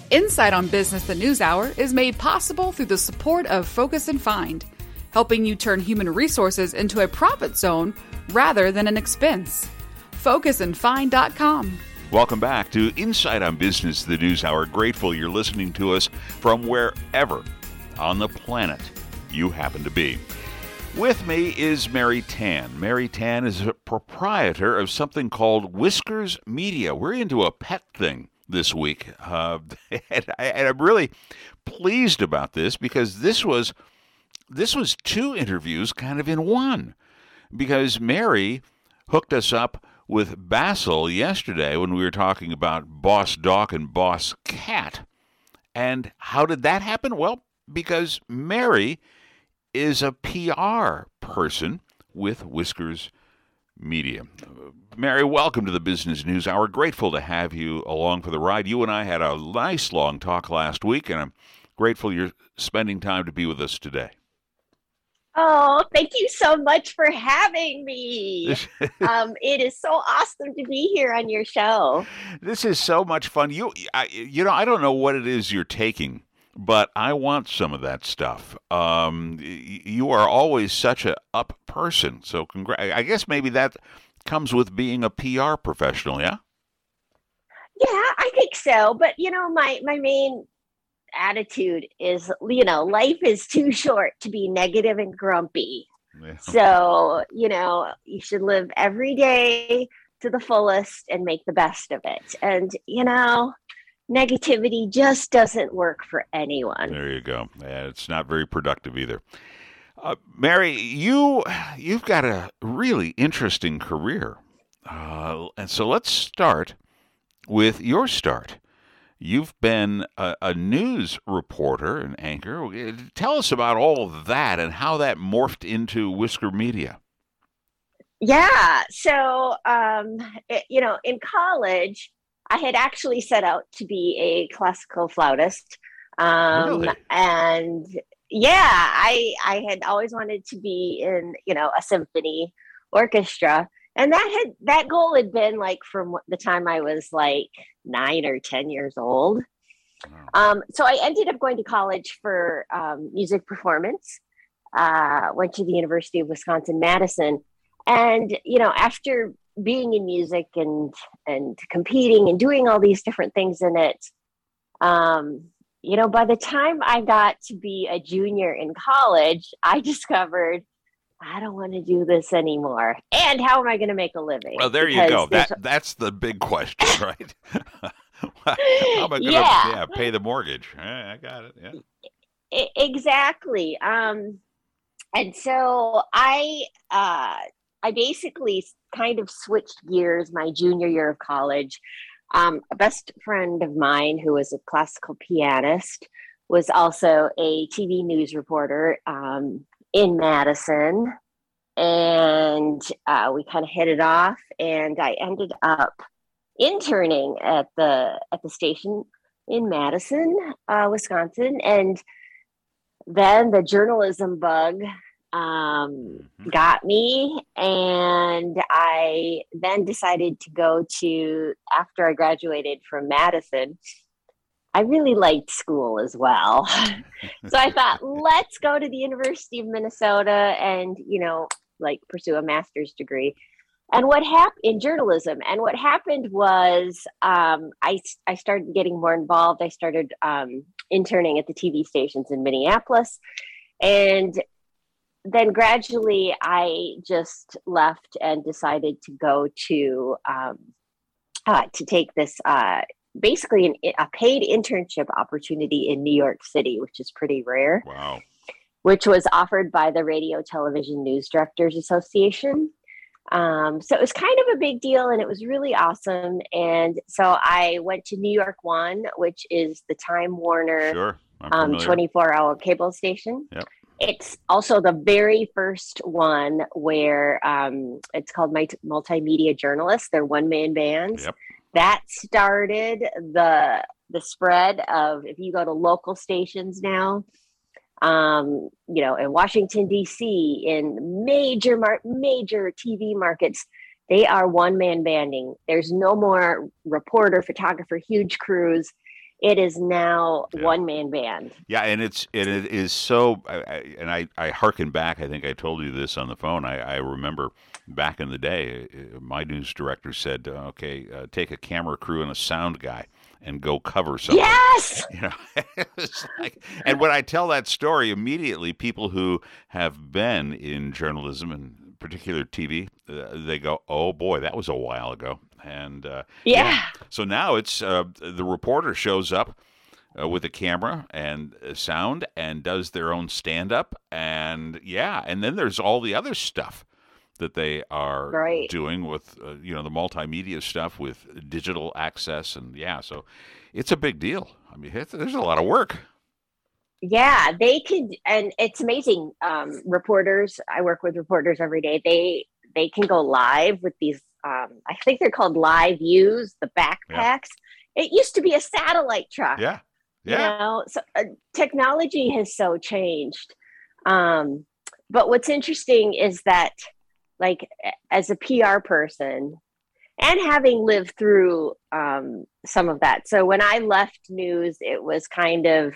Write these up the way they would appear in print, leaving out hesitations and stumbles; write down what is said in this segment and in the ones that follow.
Insight on Business the News Hour is made possible through the support of Focus and Find, helping you turn human resources into a profit zone rather than an expense. FocusandFind.com. Welcome back to Insight on Business the News Hour. Grateful you're listening to us from wherever on the planet you happen to be. With me is Mary Tan. Mary Tan is a proprietor of something called Whiskers Media. We're into a pet thing this week. And I'm really pleased about this because this was two interviews kind of in one. Because Mary hooked us up with Basil yesterday when we were talking about Boss Dog and Boss Cat. And how did that happen? Well, because Mary is a PR person with Whiskers Media. Mary, welcome to the Business News Hour. Grateful to have you along for the ride. You and I had a nice long talk last week, and I'm grateful you're spending time to be with us today. Oh, thank you so much for having me. It is so awesome to be here on your show. This is so much fun. I don't know what it is you're taking, but I want some of that stuff. You are always such a up person, so I guess maybe that comes with being a PR professional, yeah? Yeah, I think so. But, my main attitude is, life is too short to be negative and grumpy. Yeah. So, you should live every day to the fullest and make the best of it. And, negativity just doesn't work for anyone. There you go. Yeah, it's not very productive either. Mary, you've got a really interesting career. And so let's start with your start. You've been a news reporter and anchor. Tell us about all of that and how that morphed into Whisker Media. Yeah. So, in college, I had actually set out to be a classical flautist. Really? And yeah, I had always wanted to be in, a symphony orchestra. And that goal had been like from the time I was like 9 or 10 years old. Wow. So I ended up going to college for music performance, went to the University of Wisconsin-Madison. And, after being in music and competing and doing all these different things in it, by the time I got to be a junior in college, I discovered I don't want to do this anymore. And how am I going to make a living? Well, there you go. That's the big question, right? How am I going to pay the mortgage? I got it. Yeah. Exactly. And so I basically kind of switched gears my junior year of college. A best friend of mine who was a classical pianist was also a TV news reporter in Madison. And we kind of hit it off, and I ended up interning at the station in Madison, Wisconsin. And then the journalism bug got me, and I then decided to go to, after I graduated from Madison, I really liked school as well. So I thought, let's go to the University of Minnesota and, pursue a master's degree. And what happened in journalism, and what happened was I started getting more involved. I started interning at the TV stations in Minneapolis. And then gradually I just left and decided to go to take this basically a paid internship opportunity in New York City, which is pretty rare. Wow. Which was offered by the Radio Television News Directors Association. So it was kind of a big deal, and it was really awesome. And so I went to New York One, which is the Time Warner 24-hour cable station. Yep. It's also the very first one where it's called Multimedia Journalists. They're one-man bands. Yep. That started the spread of, if you go to local stations now, in Washington, D.C., in major TV markets, they are one-man banding. There's no more reporter, photographer, huge crews. It is now Yeah. one-man band. Yeah, and it is so. I hearken back. I think I told you this on the phone. I remember back in the day, my news director said, "Okay, take a camera crew and a sound guy, and go cover something." Yes. You know, it's like, and when I tell that story, immediately people who have been in journalism and particular TV, they go, "Oh boy, that was a while ago." And Yeah. so now it's the reporter shows up with a camera and sound and does their own stand up, and and then there's all the other stuff that they are Right. doing with the multimedia stuff with digital access, and so it's a big deal. I mean, there's a lot of work. Yeah, they could, and it's amazing. Reporters, I work with reporters every day. They can go live with these. I think they're called live views, the backpacks. Yeah. It used to be a satellite truck. Yeah, You know, so technology has so changed. But what's interesting is that, like, as a PR person, and having lived through some of that. So when I left news, it was kind of,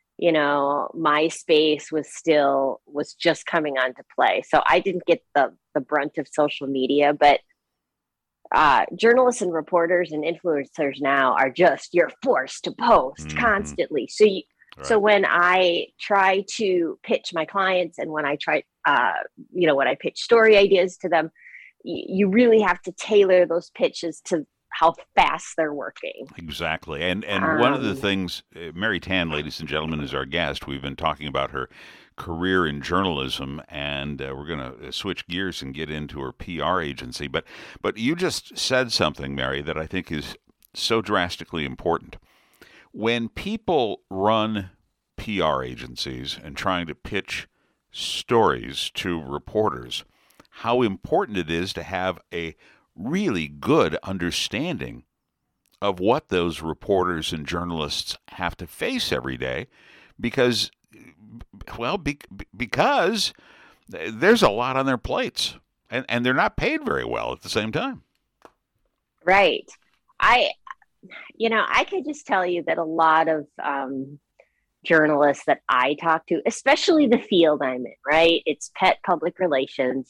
MySpace was just coming onto play. So I didn't get the brunt of social media, but journalists and reporters and influencers now are you're forced to post constantly. So So when I try to pitch my clients, and when I try, when I pitch story ideas to them, you really have to tailor those pitches to how fast they're working. Exactly. And one of the things, Mary Tan, ladies and gentlemen, is our guest. We've been talking about her career in journalism, and we're going to switch gears and get into her PR agency. But you just said something, Mary, that I think is so drastically important. When people run PR agencies and trying to pitch stories to reporters, how important it is to have a really good understanding of what those reporters and journalists have to face every day, because there's a lot on their plates, and they're not paid very well at the same time. Right. I could just tell you that a lot of journalists that I talk to, especially the field I'm in, right? It's pet public relations.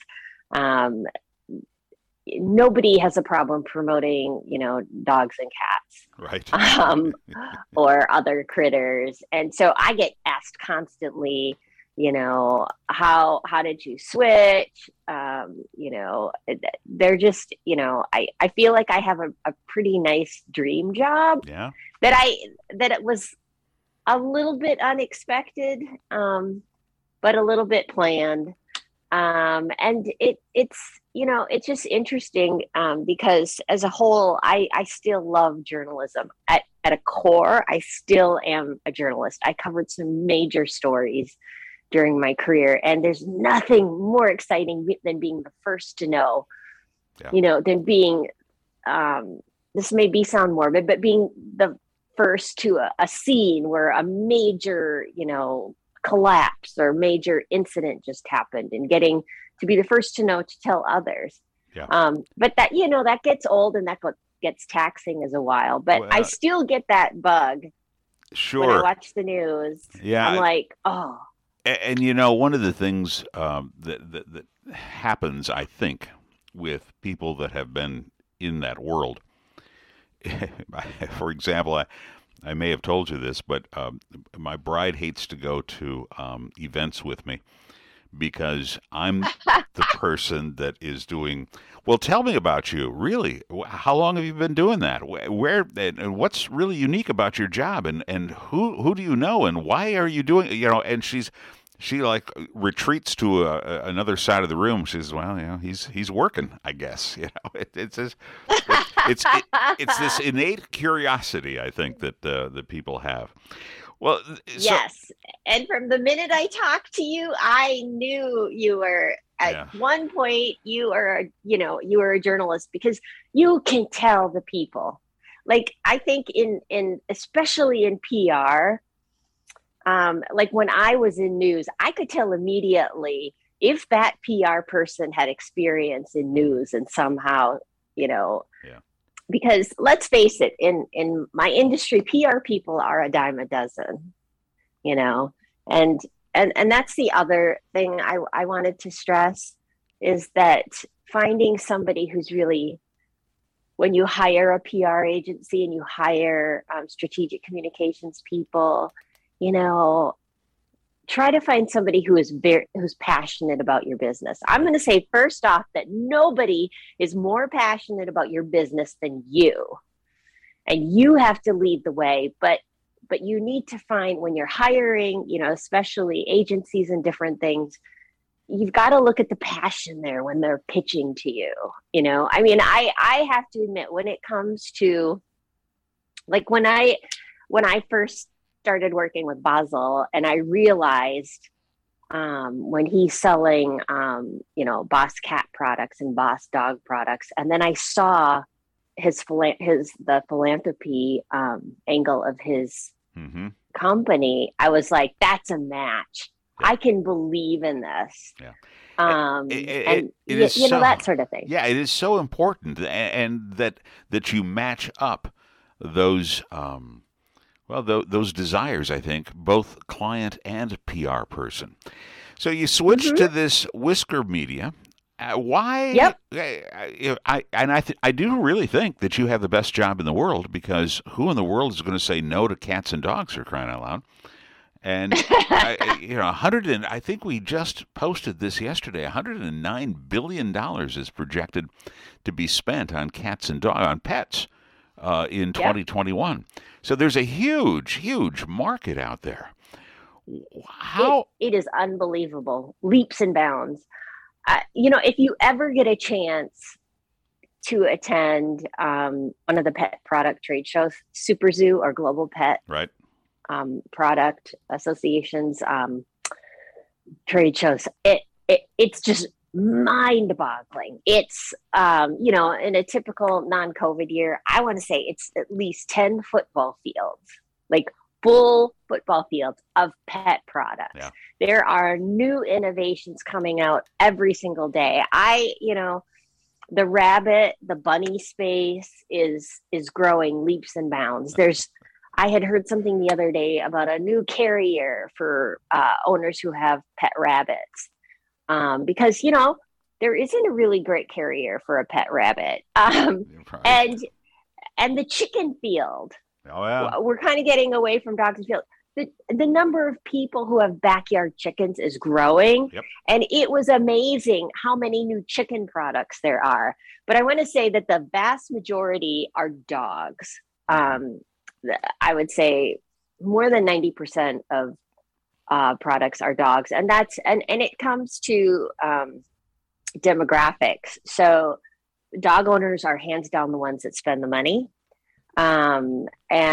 Nobody has a problem promoting, dogs and cats, right? Or other critters. And so I get asked constantly, how did you switch? They're just, I feel like I have a pretty nice dream job. Yeah. That it was a little bit unexpected, but a little bit planned. And it's just interesting, because as a whole, I still love journalism. At a core, I still am a journalist. I covered some major stories during my career, and there's nothing more exciting than being the first to know, than being, this may sound morbid, but being the first to a scene where a major, collapse or major incident just happened, and getting to be the first to know to tell others. Yeah. But that, that gets old, and that gets taxing as a while, but I still get that bug. Sure. When I watch the news. Yeah. I'm like, oh. And one of the things that happens, I think, with people that have been in that world, for example, I may have told you this, but my bride hates to go to events with me because I'm the person that is doing, well, tell me about you. Really? How long have you been doing that? Where, and what's really unique about your job? And who do you know? And why are you doing, and she like retreats to another side of the room. She says, well, he's working, I guess. It's this innate curiosity, I think, that people have. Well, yes. And from the minute I talked to you, I knew you were at one point, you were a journalist, because you can tell the people. Like, I think in especially in PR, like when I was in news, I could tell immediately if that PR person had experience in news and somehow, because let's face it, in my industry, PR people are a dime a dozen, you know, and that's the other thing I wanted to stress is that finding somebody who's really, when you hire a PR agency and you hire strategic communications people, you know, try to find somebody who's passionate about your business. I'm going to say first off that nobody is more passionate about your business than you, and you have to lead the way. But you need to find, when you're hiring, you know, especially agencies and different things, you've got to look at the passion there when they're pitching to you. You know, I mean, I have to admit, when it comes to, like, when I first started working with Basel, and I realized when he's selling, you know, Boss Cat products and Boss Dog products, and then I saw the philanthropy angle of his company, I was like, that's a match. Yeah. I can believe in this. Yeah. You know, that sort of thing. Yeah, it is so important, and that you match up those those desires, I think, both client and PR person. So you switched to this Whisker Media. Why? Yep. I do really think that you have the best job in the world, because who in the world is going to say no to cats and dogs, for crying out loud? And you know, I think we just posted this yesterday. $109 billion is projected to be spent on cats and dogs, on pets, in 2021. So there's a huge, huge market out there. How it is unbelievable, leaps and bounds. You know, if you ever get a chance to attend one of the pet product trade shows, Super Zoo or Global Pet, right? Product associations, trade shows, it's just mind-boggling. It's you know, in a typical non-COVID year, I want to say it's at least 10 football fields, like full football fields of pet products. Yeah. There are new innovations coming out every single day. You know, the rabbit, the bunny space is growing leaps and bounds. I had heard something the other day about a new carrier for owners who have pet rabbits. Because, you know, there isn't a really great carrier for a pet rabbit. And the chicken field. Oh, yeah. We're kind of getting away from dogs and field. The number of people who have backyard chickens is growing. Yep. And it was amazing how many new chicken products there are. But I want to say that the vast majority are dogs. I would say more than 90% of products are dogs, and it comes to demographics. So dog owners are hands down the ones that spend the money, and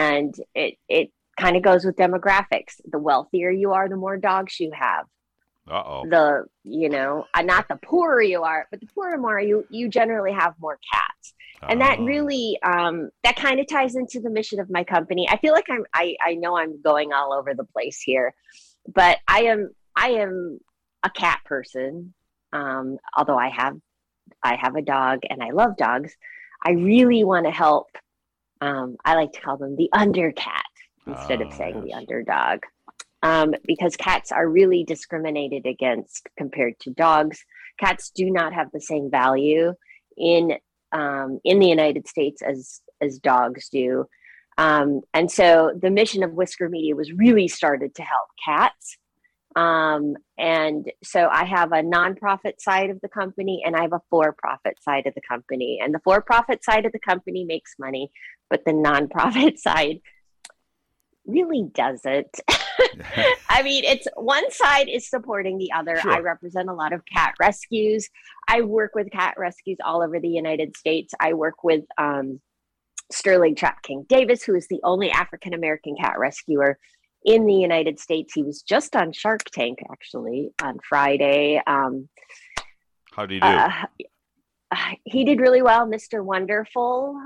it kind of goes with demographics. The wealthier you are, the more dogs you have. The, you know, not the poorer you are, but the poorer more you generally have more cats. And that really, that kind of ties into the mission of my company. I feel like I know I'm going all over the place here, but I am a cat person. Although I have a dog and I love dogs, I really want to help. I like to call them the undercat instead of saying the underdog. Because cats are really discriminated against compared to dogs. Cats do not have the same value in the United States as dogs do. And so the mission of Whisker Media was really started to help cats. And so I have a nonprofit side of the company and I have a for-profit side of the company. And the for-profit side of the company makes money, but the nonprofit side really doesn't. I mean, it's one side is supporting the other. Sure. I represent a lot of cat rescues. I work with cat rescues all over the United States. I work with Sterling Trap King Davis, who is the only African-American cat rescuer in the United States. He was just on Shark Tank, actually, on Friday. How do you do? He did really well. Mr. Wonderful,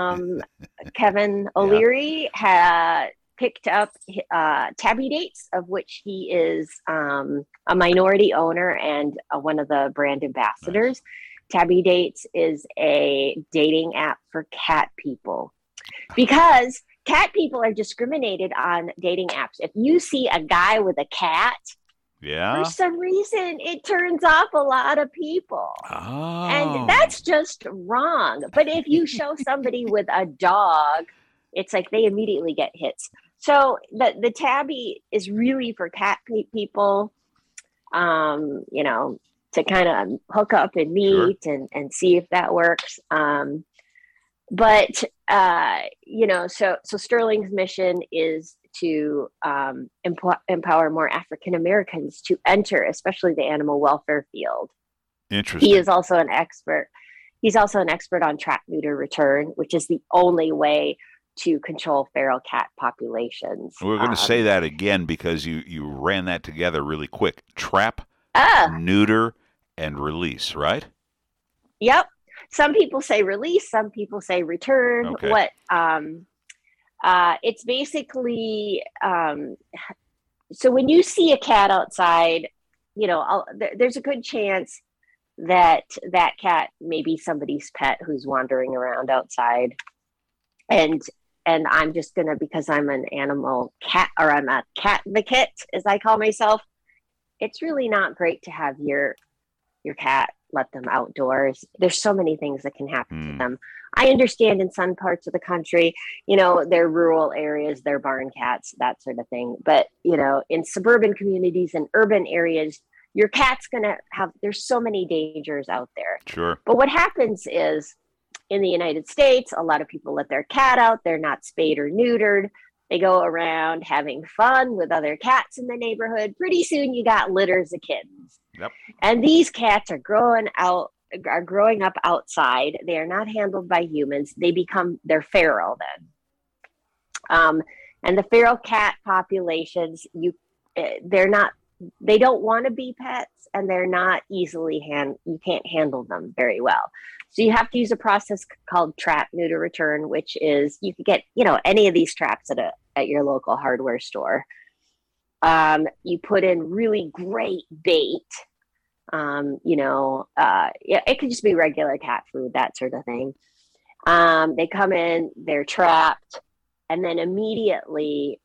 Kevin O'Leary, had picked up Tabby Dates, of which he is a minority owner and one of the brand ambassadors. Nice. Tabby Dates is a dating app for cat people, because cat people are discriminated on dating apps. If you see a guy with a cat, for some reason, it turns off a lot of people. Oh. And that's just wrong. But if you show somebody with a dog, it's like they immediately get hits. So the Tabby is really for cat people, you know, to kind of hook up and meet and see if that works. But you know, so Sterling's mission is to empower more African Americans to enter, especially the animal welfare field. Interesting. He is also an expert. He's also an expert on trap, neuter, return, which is the only way to control feral cat populations. We're going to say that again because you ran that together really quick. Trap, neuter, and release, right? Yep. Some people say release, some people say return. Okay. It's basically, so when you see a cat outside, you know, there's a good chance that cat may be somebody's pet who's wandering around outside. And I'm just gonna, because I'm an animal cat, or I'm a cat advocate, as I call myself, it's really not great to have your cat, let them outdoors. There's so many things that can happen to them. I understand in some parts of the country, you know, they're rural areas, they're barn cats, that sort of thing. But, you know, in suburban communities and urban areas, your cat's there's so many dangers out there. Sure. But what happens is, in the United States, a lot of people let their cat out. They're not spayed or neutered. They go around having fun with other cats in the neighborhood. Pretty soon you got litters of kittens. Yep. And these cats are growing up outside. They are not handled by humans. They're feral then. And the feral cat populations, they don't want to be pets, and they're not easily you can't handle them very well. So you have to use a process called trap, neuter, return, which is, you could get, you know, any of these traps at your local hardware store. You put in really great bait. You know, it could just be regular cat food, that sort of thing. They come in, they're trapped, and then immediately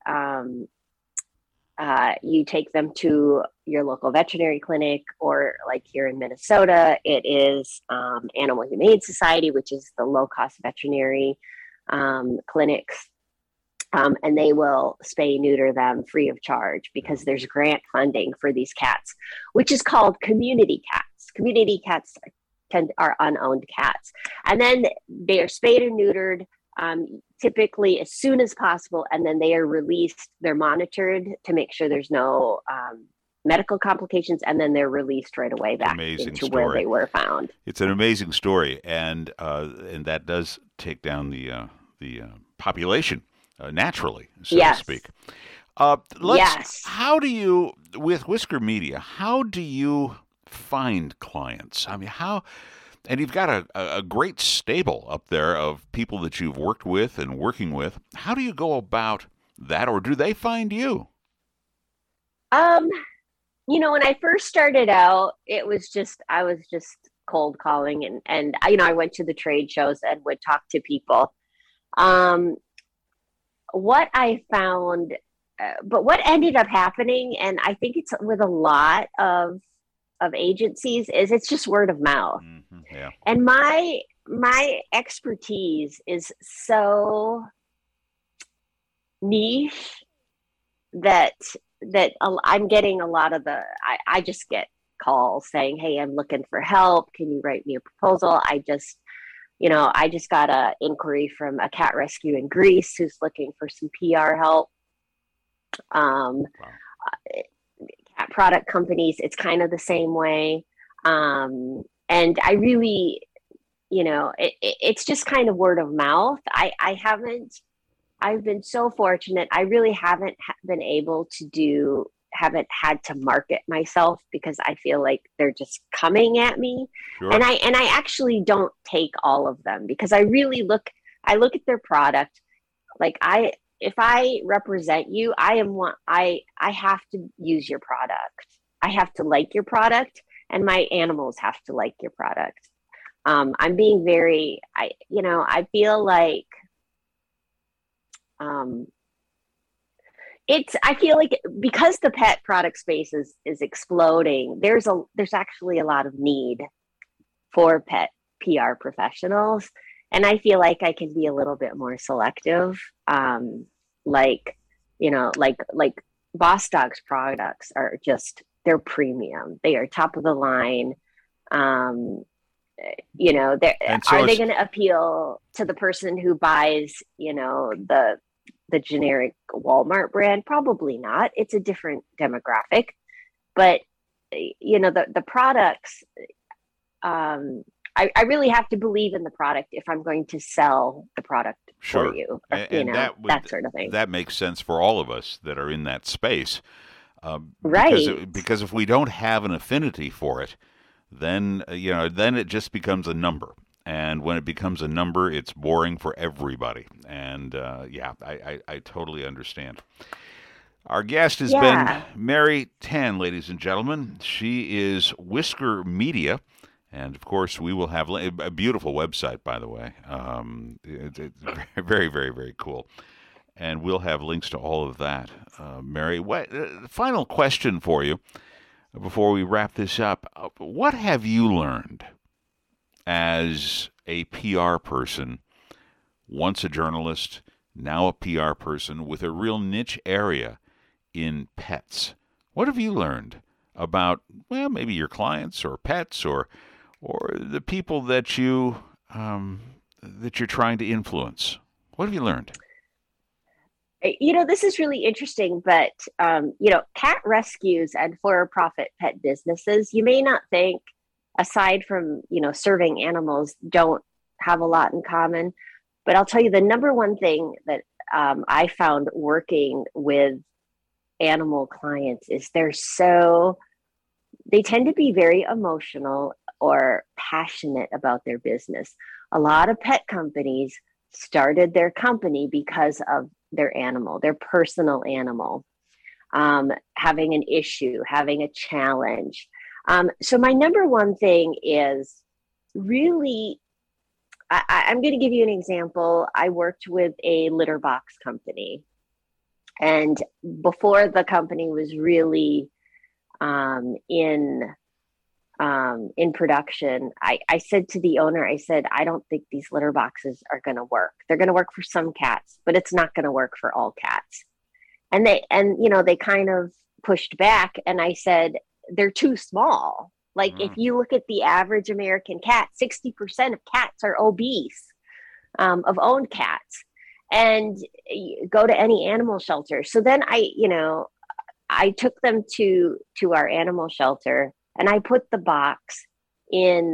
you take them to your local veterinary clinic, or like here in Minnesota, it is Animal Humane Society, which is the low-cost veterinary clinics. And they will spay, neuter them free of charge, because there's grant funding for these cats, which is called community cats. Community cats are unowned cats. And then they are spayed or neutered typically as soon as possible, and then they are released. They're monitored to make sure there's no medical complications, and then they're released right away back into where they were found. It's an amazing story, and that does take down the population naturally, so to speak. Yes. How do you, with Whisker Media, how do you find clients? I mean, and you've got a great stable up there of people that you've worked with and working with. How do you go about that, or do they find you? You know, when I first started out, I was just cold calling, and you know, I went to the trade shows and would talk to people. What I found, but what ended up happening, and I think it's with a lot of agencies, is it's just word of mouth. Mm-hmm, yeah. And my expertise is so niche that I'm getting a lot of I just get calls saying, hey, I'm looking for help. Can you write me a proposal? I just got an inquiry from a cat rescue in Greece who's looking for some PR help. Wow. Cat product companies, it's kind of the same way. And I really, you know, it's just kind of word of mouth. I've been so fortunate. I really haven't been able to haven't had to market myself, because I feel like they're just coming at me. Sure. And I actually don't take all of them, because I really look at their product. Like if I represent you, I have to use your product. I have to like your product, and my animals have to like your product. I'm being very, I feel like I feel like because the pet product space is exploding, there's actually a lot of need for pet PR professionals. And I feel like I can be a little bit more selective. Like Boss Dog's products are they're premium. They are top of the line. Are they going to appeal to the person who buys, the generic Walmart brand? Probably not. It's a different demographic, but the products, I really have to believe in the product if I'm going to sell the product Sure. for you, that sort of thing. That makes sense for all of us that are in that space. Right. Because if we don't have an affinity for it, then it just becomes a number. And when it becomes a number, it's boring for everybody. And I totally understand. Our guest has been Mary Tan, ladies and gentlemen. She is Whisker Media. And, of course, we will have a beautiful website, by the way. It's very, very, very cool. And we'll have links to all of that. Mary, final question for you before we wrap this up. What have you learned as a PR person, once a journalist, now a PR person with a real niche area in pets? What have you learned about, well, maybe your clients or pets or the people that you're trying to influence? What have you learned? This is really interesting, but, cat rescues and for-profit pet businesses, you may not think, aside from, serving animals, don't have a lot in common. But I'll tell you the number one thing that I found working with animal clients is they tend to be very emotional or passionate about their business. A lot of pet companies started their company because of their animal, their personal animal, having an issue, having a challenge. So my number one thing is really, I'm going to give you an example. I worked with a litter box company. And before the company was really in production, I said to the owner, I don't think these litter boxes are going to work. They're going to work for some cats, but it's not going to work for all cats. And they kind of pushed back, and I said, they're too small. Like if you look at the average American cat, 60% of cats are obese, of owned cats, and go to any animal shelter. So then I took them to our animal shelter, and I put the box in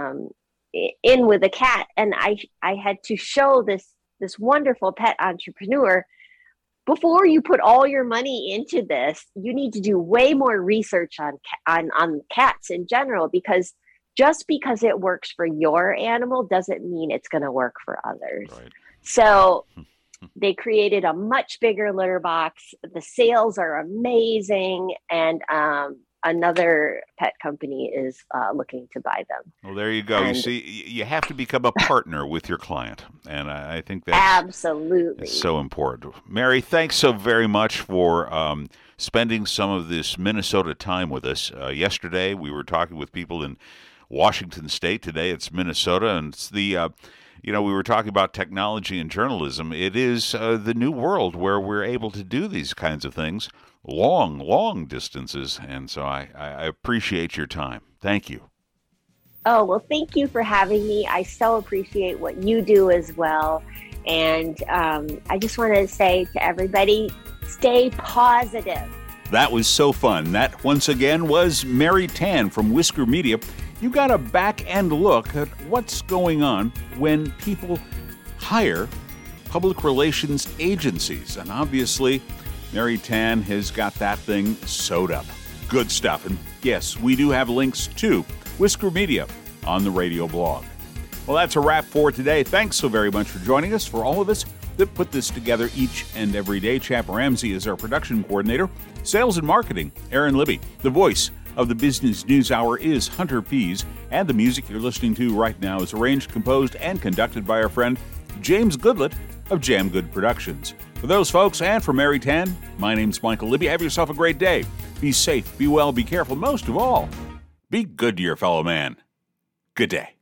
with a cat. And I had to show this wonderful pet entrepreneur, before you put all your money into this, you need to do way more research on cats in general, because just because it works for your animal doesn't mean it's going to work for others. Right. So they created a much bigger litter box. The sales are amazing. And another pet company is looking to buy them. Well, there you go. And you see, you have to become a partner with your client. And I think that's absolutely so important. Mary, thanks so very much for spending some of this Minnesota time with us. Yesterday, we were talking with people in Washington State. Today, it's Minnesota. And it's the... we were talking about technology and journalism. It is the new world where we're able to do these kinds of things, long distances. And so I appreciate your time. Thank you. Oh, well, thank you for having me. I so appreciate what you do as well. And I just want to say to everybody, stay positive. That was so fun. That, once again, was Mary Tan from Whisker Media. You got a back-end look at what's going on when people hire public relations agencies. And obviously, Mary Tan has got that thing sewed up. Good stuff. And yes, we do have links to Whisker Media on the radio blog. Well, that's a wrap for today. Thanks so very much for joining us. For all of us that put this together each and every day, Chap Ramsey is our production coordinator. Sales and marketing, Aaron Libby. The voice of the Business News Hour is Hunter Pease, and the music you're listening to right now is arranged, composed, and conducted by our friend James Goodlett of Jam Good Productions. For those folks and for Mary Tan, my name's Michael Libby. Have yourself a great day. Be safe, be well, be careful. Most of all, be good to your fellow man. Good day.